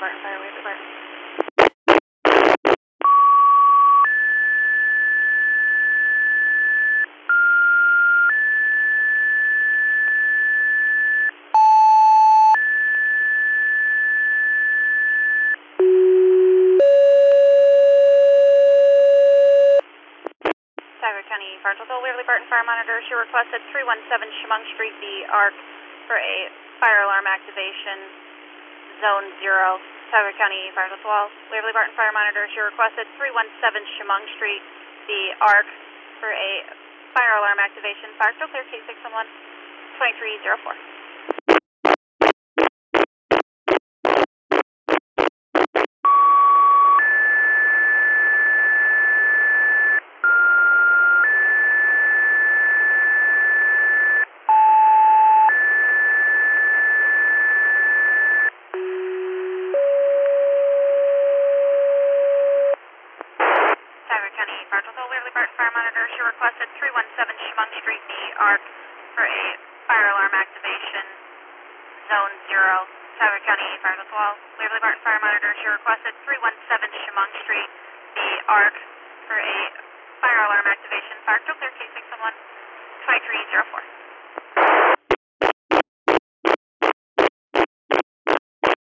Barton Fire, Waverly Barton. Saginaw County Fire Patrol, Waverly Barton Fire Monitors, your request at 317 Chemung Street, the ARC for a fire alarm activation, Zone 0. Saginaw County Fire Patrol, Waverly Barton Fire Monitors, your request at 317 Chemung Street, the ARC for a fire alarm activation. Fire Patrol, clear K611, 2304. Saginaw County Fire Patrol, Waverly Barton Fire Monitors, your request at 317 Chemung Street, the ARC for a fire alarm activation, Zone 0. Saginaw County Fire Patrol, Waverly Barton Fire Monitors, your request at 317 Chemung Street, the ARC for a fire alarm activation. Fire Patrol, clear K611, 2304.